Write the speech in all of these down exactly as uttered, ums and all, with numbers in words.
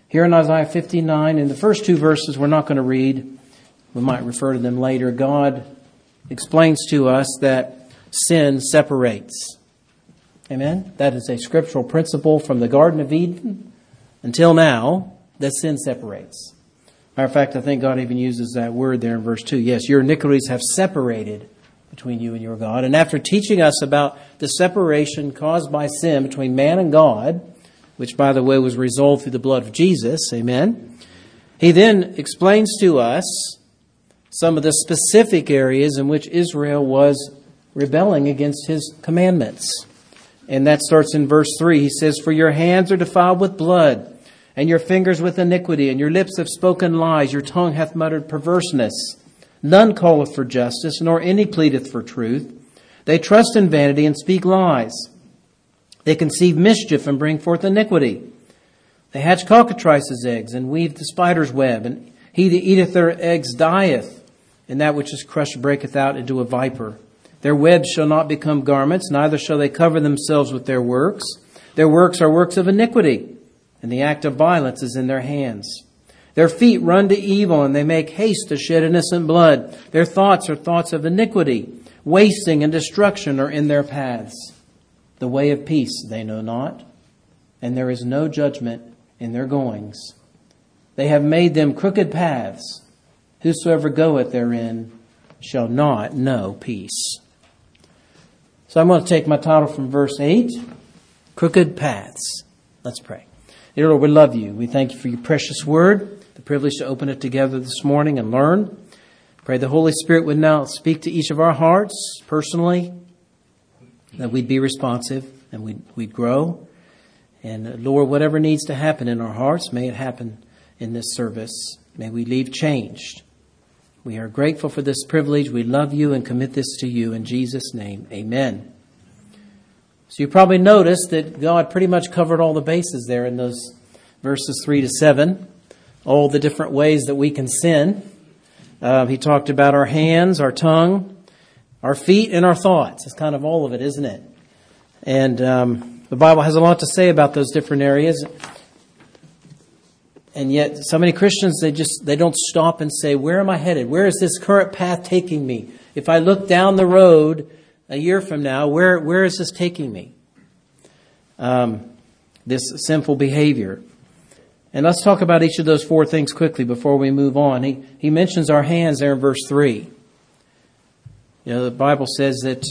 Here in Isaiah fifty-nine, in the first two verses we're not going to read, we might refer to them later, God explains to us that sin separates. Amen? That is a scriptural principle from the Garden of Eden until now, that sin separates. Matter of fact, I think God even uses that word there in verse two. Yes, your iniquities have separated between you and your God. And after teaching us about the separation caused by sin between man and God, which, by the way, was resolved through the blood of Jesus, amen, he then explains to us some of the specific areas in which Israel was rebelling against his commandments. And that starts in verse three. He says, for your hands are defiled with blood, and your fingers with iniquity, and your lips have spoken lies, your tongue hath muttered perverseness. None calleth for justice, nor any pleadeth for truth. They trust in vanity and speak lies. They conceive mischief and bring forth iniquity. They hatch cockatrices' eggs and weave the spider's web, and he that eateth their eggs dieth, and that which is crushed breaketh out into a viper. Their webs shall not become garments, neither shall they cover themselves with their works. Their works are works of iniquity, and the act of violence is in their hands. Their feet run to evil, and they make haste to shed innocent blood. Their thoughts are thoughts of iniquity. Wasting and destruction are in their paths. The way of peace they know not, and there is no judgment in their goings. They have made them crooked paths. Whosoever goeth therein shall not know peace. So I'm going to take my title from verse eight, Crooked Paths. Let's pray. Dear Lord, we love you. We thank you for your precious word, the privilege to open it together this morning and learn. Pray the Holy Spirit would now speak to each of our hearts personally, that we'd be responsive and we'd, we'd grow. And Lord, whatever needs to happen in our hearts, may it happen in this service. May we leave changed. We are grateful for this privilege. We love you and commit this to you in Jesus' name. Amen. So you probably noticed that God pretty much covered all the bases there in those verses three to seven. All the different ways that we can sin. Uh, he talked about our hands, our tongue, our feet, and our thoughts. It's kind of all of it, isn't it? And um, the Bible has a lot to say about those different areas. And yet, so many Christians, they just, they don't stop and say, where am I headed? Where is this current path taking me? If I look down the road a year from now, where, where is this taking me? Um, this sinful behavior. And let's talk about each of those four things quickly before we move on. He, he mentions our hands there in verse three. You know, the Bible says that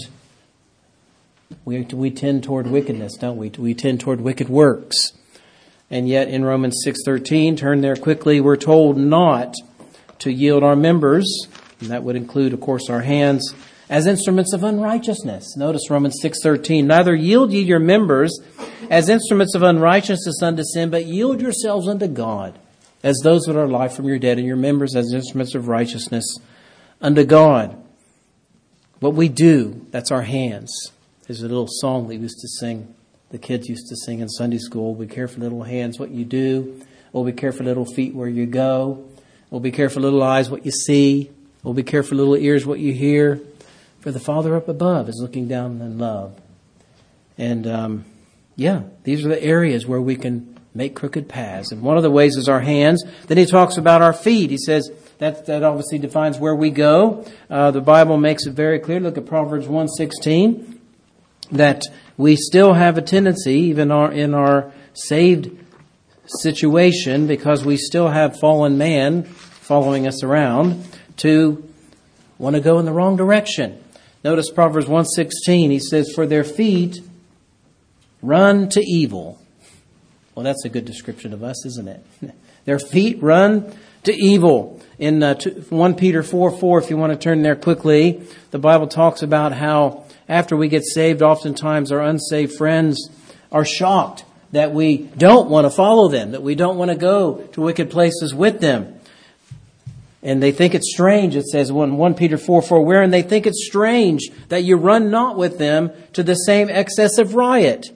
we, we tend toward wickedness, don't we? We tend toward wicked works. And yet in Romans six thirteen, turn there quickly, we're told not to yield our members, and that would include, of course, our hands, as instruments of unrighteousness. Notice Romans six thirteen, neither yield ye your members as instruments of unrighteousness unto sin, but yield yourselves unto God, as those that are alive from your dead, and your members as instruments of righteousness unto God. What we do, that's our hands. There's a little song we used to sing. The kids used to sing in Sunday school. Be careful, little hands, what you do. Oh, be careful, little feet, where you go. Oh, be careful, little eyes, what you see. Oh, be careful, little ears, what you hear. For the Father up above is looking down in love. And, um, yeah, these are the areas where we can make crooked paths. And one of the ways is our hands. Then he talks about our feet. He says that that obviously defines where we go. Uh, the Bible makes it very clear. Look at Proverbs one sixteen. That we still have a tendency, even our, in our saved situation, because we still have fallen man following us around, to want to go in the wrong direction. Notice Proverbs one sixteen. He says, for their feet run to evil. Well, that's a good description of us, isn't it? Their feet run to evil. In uh, First Peter four four, if you want to turn there quickly, the Bible talks about how after we get saved, oftentimes our unsaved friends are shocked that we don't want to follow them, that we don't want to go to wicked places with them. And they think it's strange, it says in First Peter four four, wherein they think it's strange that you run not with them to the same excess of riot.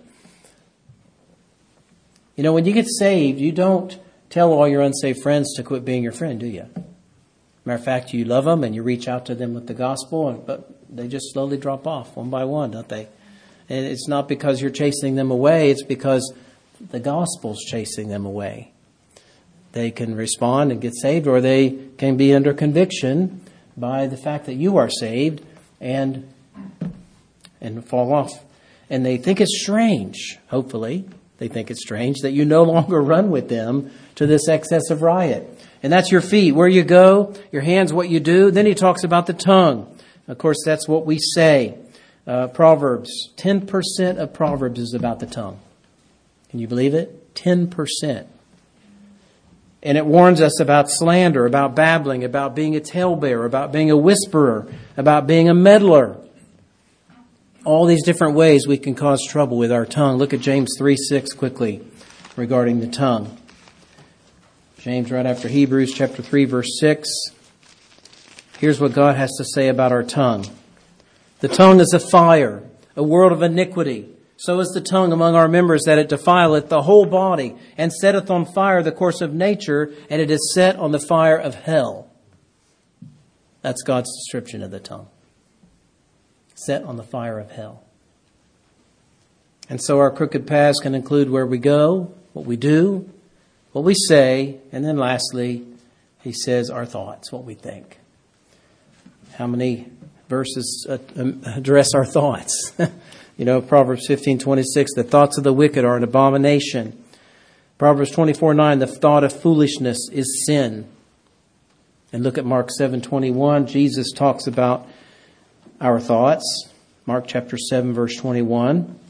You know, when you get saved, you don't tell all your unsaved friends to quit being your friend, do you? Matter of fact, you love them and you reach out to them with the gospel, but they just slowly drop off one by one, don't they? And it's not because you're chasing them away. It's because the gospel's chasing them away. They can respond and get saved, or they can be under conviction by the fact that you are saved and and fall off. And they think it's strange, hopefully, they think it's strange that you no longer run with them to this excessive riot. And that's your feet, where you go, your hands, what you do. Then he talks about the tongue. Of course, that's what we say. Uh, Proverbs, ten percent of Proverbs is about the tongue. Can you believe it? ten percent. And it warns us about slander, about babbling, about being a talebearer, about being a whisperer, about being a meddler. All these different ways we can cause trouble with our tongue. Look at James three six quickly regarding the tongue. James, right after Hebrews chapter three, verse six. Here's what God has to say about our tongue. The tongue is a fire, a world of iniquity. So is the tongue among our members, that it defileth the whole body, and setteth on fire the course of nature, and it is set on the fire of hell. That's God's description of the tongue. Set on the fire of hell. And so our crooked paths can include where we go, what we do, what we say, and then lastly, he says our thoughts, what we think. How many verses address our thoughts? You know, Proverbs fifteen twenty-six, the thoughts of the wicked are an abomination. Proverbs twenty-four nine, the thought of foolishness is sin. And look at Mark seven twenty-one. Jesus talks about our thoughts. Mark chapter seven, verse twenty-one.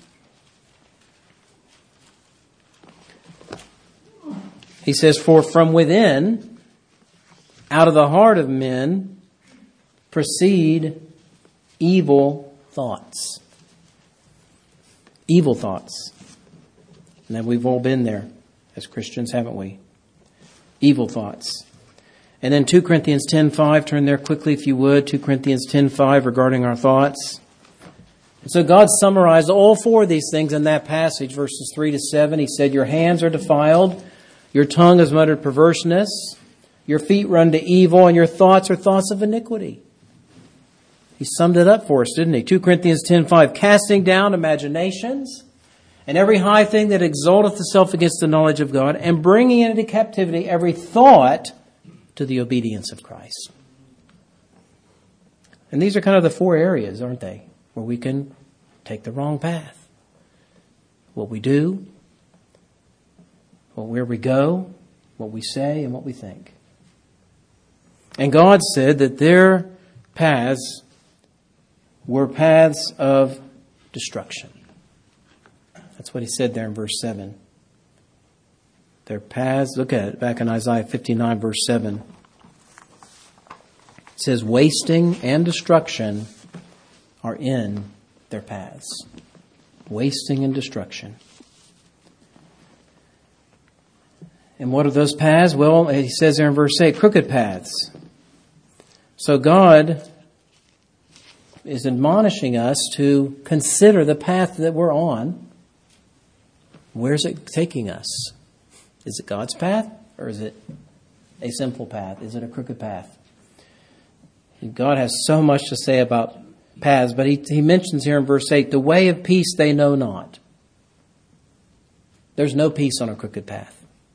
He says, for from within, out of the heart of men, proceed evil thoughts. Evil thoughts. And then we've all been there as Christians, haven't we? Evil thoughts. And then two Corinthians ten five, turn there quickly if you would. two Corinthians ten five regarding our thoughts. And so God summarized all four of these things in that passage, verses three to seven. He said, your hands are defiled, your tongue is muttered perverseness, your feet run to evil, and your thoughts are thoughts of iniquity. He summed it up for us, didn't he? two Corinthians ten five, casting down imaginations and every high thing that exalteth itself against the knowledge of God, and bringing into captivity every thought to the obedience of Christ. And these are kind of the four areas, aren't they, where we can take the wrong path. What we do, where we go, what we say, and what we think. And God said that their paths were paths of destruction. That's what he said there in verse seven. Their paths, look at it back in Isaiah fifty-nine, verse seven. It says, wasting and destruction are in their paths. Wasting and destruction. And what are those paths? Well, he says there in verse eight, crooked paths. So God is admonishing us to consider the path that we're on. Where's it taking us? Is it God's path, or is it a simple path? Is it a crooked path? And God has so much to say about paths, but he, he mentions here in verse eight, the way of peace they know not. There's no peace on a crooked path.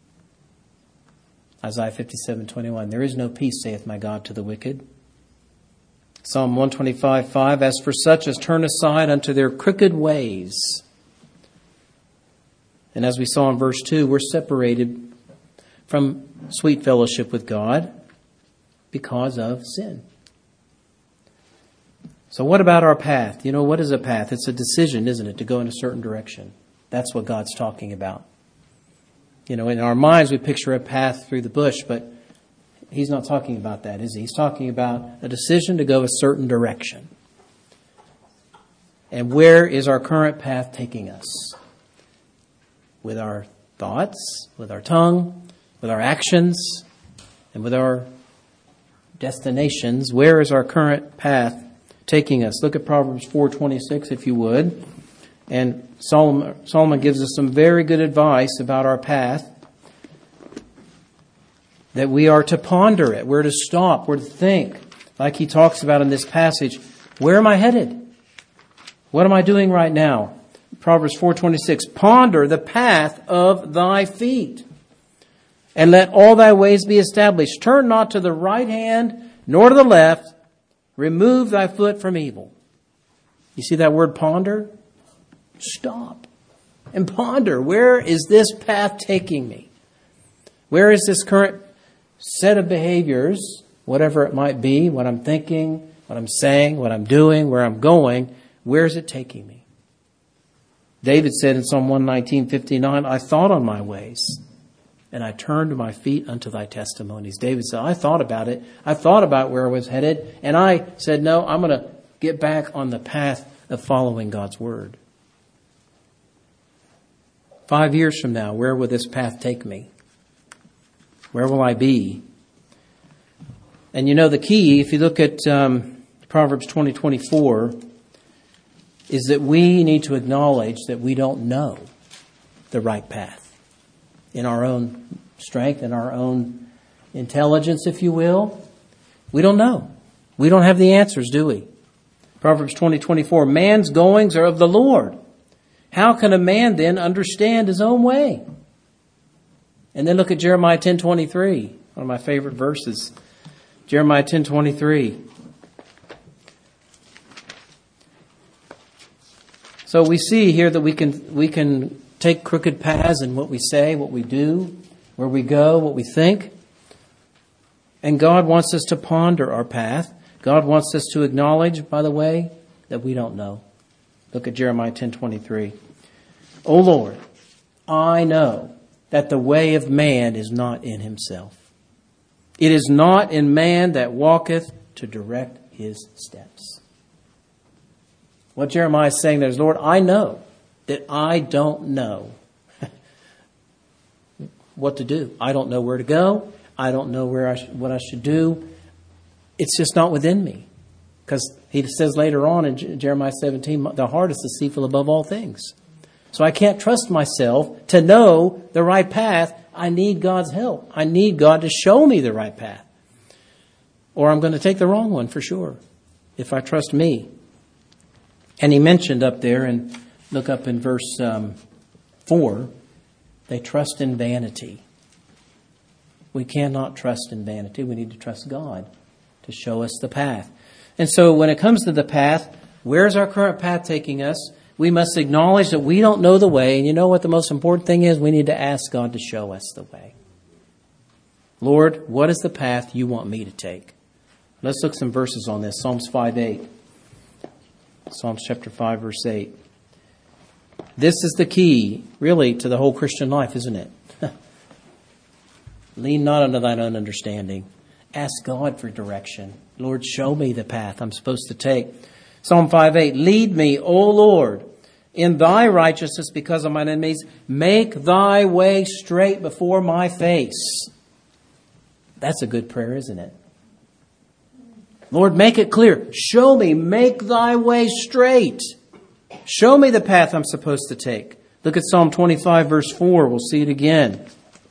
Isaiah fifty-seven twenty-one, there is no peace, saith my God, to the wicked. Psalm one twenty-five five, as for such as turn aside unto their crooked ways. And as we saw in verse two, we're separated from sweet fellowship with God because of sin. So what about our path? You know, what is a path? It's a decision, isn't it, to go in a certain direction. That's what God's talking about. You know, in our minds we picture a path through the bush, but he's not talking about that, is he? He's talking about a decision to go a certain direction. And where is our current path taking us? With our thoughts, with our tongue, with our actions, and with our destinations. Where is our current path taking us? Look at Proverbs four twenty-six, if you would. And Solomon, Solomon gives us some very good advice about our path. That we are to ponder it. We're to stop. We're to think. Like he talks about in this passage. Where am I headed? What am I doing right now? Proverbs four twenty-six. Ponder the path of thy feet. and let all thy ways be established. Turn not to the right hand, nor to the left. Remove thy foot from evil. You see that word ponder? Stop and ponder. Where is this path taking me? Where is this current set of behaviors, whatever it might be, what I'm thinking, what I'm saying, what I'm doing, where I'm going, where is it taking me? David said in Psalm one nineteen, fifty-nine, I thought on my ways, and I turned my feet unto thy testimonies. David said, I thought about it. I thought about where I was headed, and I said, no, I'm going to get back on the path of following God's word. Five years from now, where will this path take me? Where will I be? And you know, the key, if you look at um, Proverbs twenty twenty-four, is that we need to acknowledge that we don't know the right path in our own strength, in our own intelligence, if you will. We don't know. We don't have the answers, do we? Proverbs twenty twenty-four, man's goings are of the Lord. How can a man then understand his own way? And then look at Jeremiah ten twenty-three, one of my favorite verses. Jeremiah ten twenty-three. So we see here that we can we can take crooked paths in what we say, what we do, where we go, what we think. And God wants us to ponder our path. God wants us to acknowledge, by the way, that we don't know. Look at Jeremiah ten twenty-three. O Lord, I know that the way of man is not in himself. It is not in man that walketh to direct his steps. What Jeremiah is saying there is, Lord, I know that I don't know what to do. I don't know where to go. I don't know where I sh- what I should do. It's just not within me. Because he says later on in J- Jeremiah seventeen, the heart is deceitful above all things. So I can't trust myself to know the right path. I need God's help. I need God to show me the right path. Or I'm going to take the wrong one for sure, if I trust me. And he mentioned up there, and look up in verse um, four, they trust in vanity. We cannot trust in vanity. We need to trust God to show us the path. And so when it comes to the path, where's our current path taking us? We must acknowledge that we don't know the way. And you know what the most important thing is? We need to ask God to show us the way. Lord, what is the path you want me to take? Let's look some verses on this. Psalms five eight. Psalms chapter five, verse eight. This is the key, really, to the whole Christian life, isn't it? Lean not unto thine own understanding. Ask God for direction. Lord, show me the path I'm supposed to take. Psalm five eight. Lead me, O Lord, in thy righteousness because of mine enemies. Make thy way straight before my face. That's a good prayer, isn't it? Lord, make it clear. Show me. Make thy way straight. Show me the path I'm supposed to take. Look at Psalm twenty-five, verse four. We'll see it again.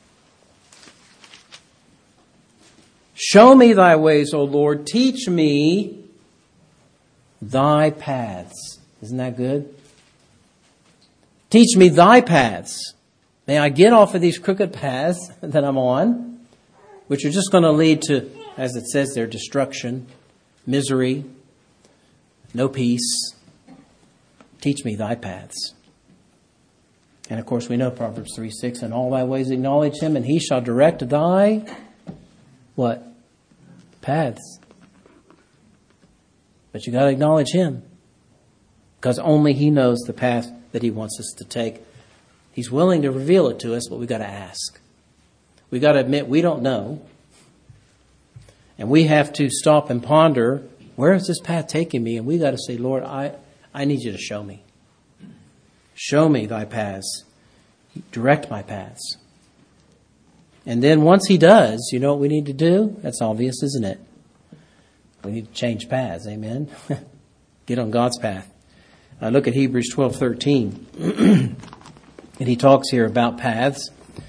Show me thy ways, O Lord. Teach me thy paths. Isn't that good? Teach me thy paths. May I get off of these crooked paths that I'm on, which are just going to lead to, as it says there, destruction, misery, no peace. Teach me thy paths. And of course we know Proverbs three six, in all thy ways acknowledge him, and he shall direct thy, what? Paths. But you got to acknowledge him, because only he knows the path that he wants us to take. He's willing to reveal it to us, but we got to ask. We got to admit we don't know. And we have to stop and ponder, where is this path taking me? And we got to say, Lord, I, I need you to show me. Show me thy paths. Direct my paths. And then once he does, you know what we need to do? That's obvious, isn't it? We need to change paths. Amen. Get on God's path. Uh, look at Hebrews twelve thirteen. And he talks here about paths.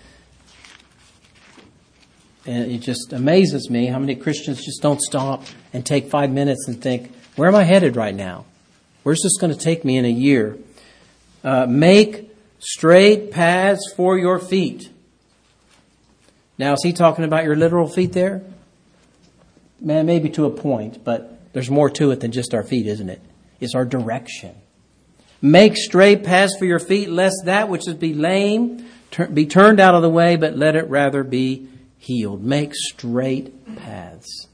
And it just amazes me how many Christians just don't stop and take five minutes and think, where am I headed right now? Where's this going to take me in a year? Uh, make straight paths for your feet. Now, is he talking about your literal feet there? Man, maybe to a point, but there's more to it than just our feet, isn't it? It's our direction. Make straight paths for your feet, lest that which is be lame be turned out of the way, but let it rather be healed. Make straight paths.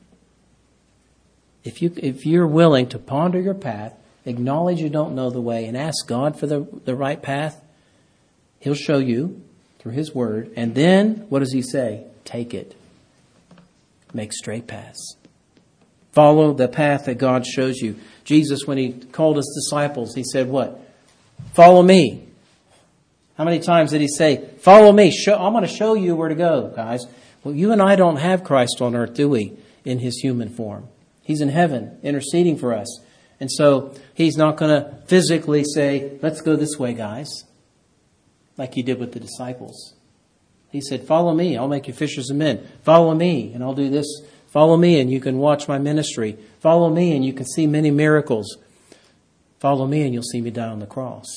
If you, if you're willing to ponder your path, acknowledge you don't know the way, and ask God for the, the right path, He'll show you through His Word. And then, what does He say? Take it. Make straight paths. Follow the path that God shows you. Jesus, when He called His disciples, He said what? Follow me. How many times did He say, follow me? Show, I'm going to show you where to go, guys. Well, you and I don't have Christ on earth, do we? In His human form. He's in heaven, interceding for us. And so He's not going to physically say, let's go this way, guys, like He did with the disciples. He said, follow me, I'll make you fishers of men. Follow me, and I'll do this. Follow me, and you can watch my ministry. Follow me, and you can see many miracles. Follow me, and you'll see me die on the cross.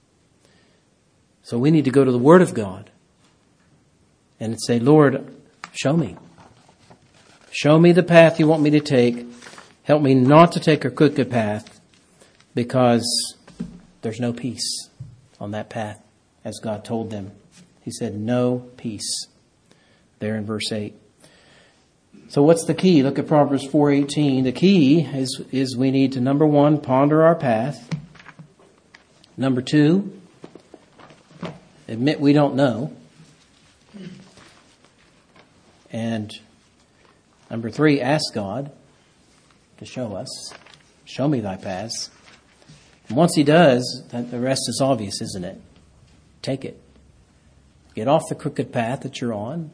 So we need to go to the Word of God and say, Lord, show me. Show me the path you want me to take. Help me not to take a crooked path, because there's no peace on that path, as God told them. He said, no peace. There in verse eight. So what's the key? Look at Proverbs four eighteen. The key is, is we need to, number one, ponder our path. Number two, admit we don't know. And number three, ask God to show us. Show me thy paths. And once He does, the rest is obvious, isn't it? Take it. Get off the crooked path that you're on.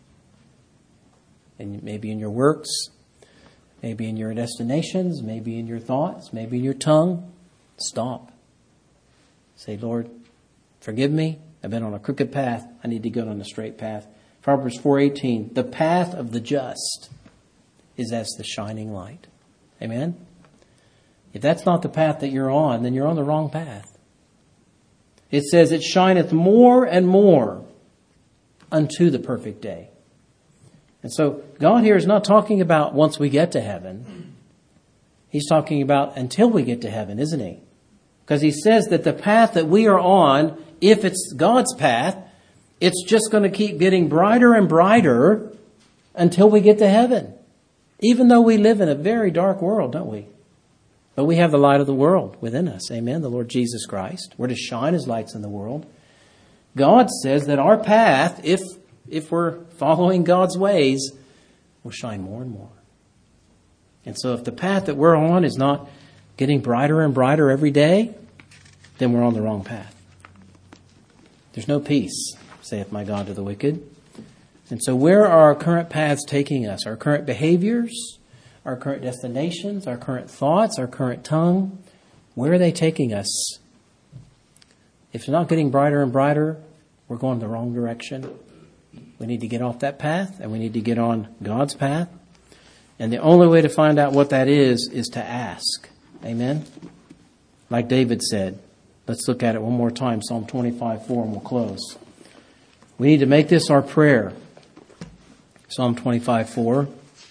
And maybe in your works, maybe in your destinations, maybe in your thoughts, maybe in your tongue. Stop. Say, Lord, forgive me. I've been on a crooked path. I need to go on a straight path. Proverbs four eighteen, the path of the just is as the shining light. Amen? If that's not the path that you're on, then you're on the wrong path. It says, it shineth more and more unto the perfect day. And so God here is not talking about once we get to heaven. He's talking about until we get to heaven, isn't He? Because He says that the path that we are on, if it's God's path, it's just going to keep getting brighter and brighter until we get to heaven. Even though we live in a very dark world, don't we? But we have the light of the world within us. Amen. The Lord Jesus Christ. We're to shine as lights in the world. God says that our path, if if we're following God's ways, will shine more and more. And so if the path that we're on is not getting brighter and brighter every day, then we're on the wrong path. There's no peace, saith my God to the wicked. And so where are our current paths taking us? Our current behaviors, our current destinations, our current thoughts, our current tongue, where are they taking us? If it's not getting brighter and brighter, we're going the wrong direction. We need to get off that path, and we need to get on God's path. And the only way to find out what that is, is to ask. Amen? Like David said. Let's look at it one more time, Psalm twenty-five four, and we'll close. We need to make this our prayer. Psalm twenty-five four.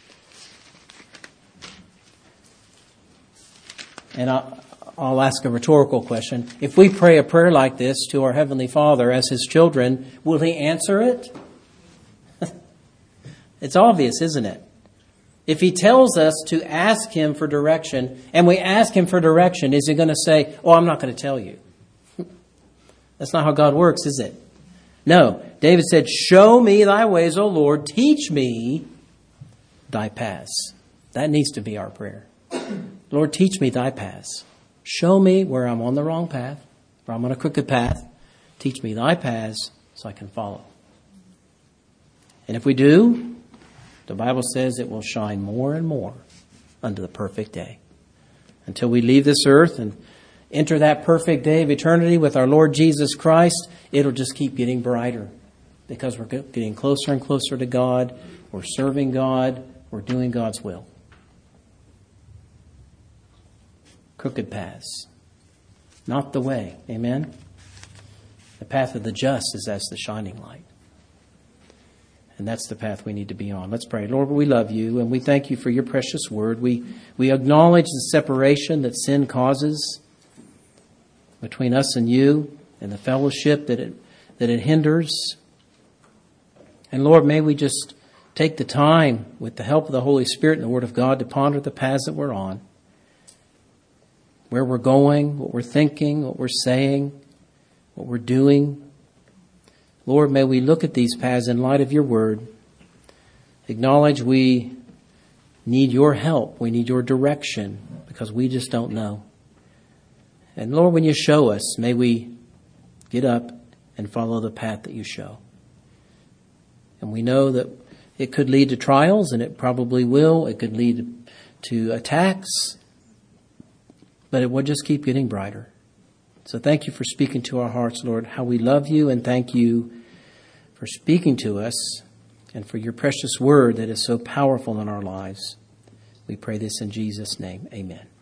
And I'll, I'll ask a rhetorical question. If we pray a prayer like this to our Heavenly Father as His children, will He answer it? It's obvious, isn't it? If He tells us to ask Him for direction, and we ask Him for direction, is He going to say, oh, I'm not going to tell you? That's not how God works, is it? No. David said, show me thy ways, O Lord. Teach me thy paths. That needs to be our prayer. Lord, teach me thy paths. Show me where I'm on the wrong path, where I'm on a crooked path. Teach me thy paths so I can follow. And if we do, the Bible says it will shine more and more unto the perfect day. Until we leave this earth and enter that perfect day of eternity with our Lord Jesus Christ, it'll just keep getting brighter because we're getting closer and closer to God. We're serving God. We're doing God's will. Crooked paths. Not the way. Amen? The path of the just is as the shining light. And that's the path we need to be on. Let's pray. Lord, we love you and we thank you for your precious word. We, we acknowledge the separation that sin causes between us and you and the fellowship that it, that it hinders. And Lord, may we just take the time with the help of the Holy Spirit and the Word of God to ponder the paths that we're on, where we're going, what we're thinking, what we're saying, what we're doing. Lord, may we look at these paths in light of your word, acknowledge we need your help, we need your direction, because we just don't know. And Lord, when you show us, may we get up and follow the path that you show. And we know that it could lead to trials, and it probably will. It could lead to attacks, but it will just keep getting brighter. So thank you for speaking to our hearts, Lord, how we love you, and thank you for speaking to us and for your precious word that is so powerful in our lives. We pray this in Jesus' name. Amen.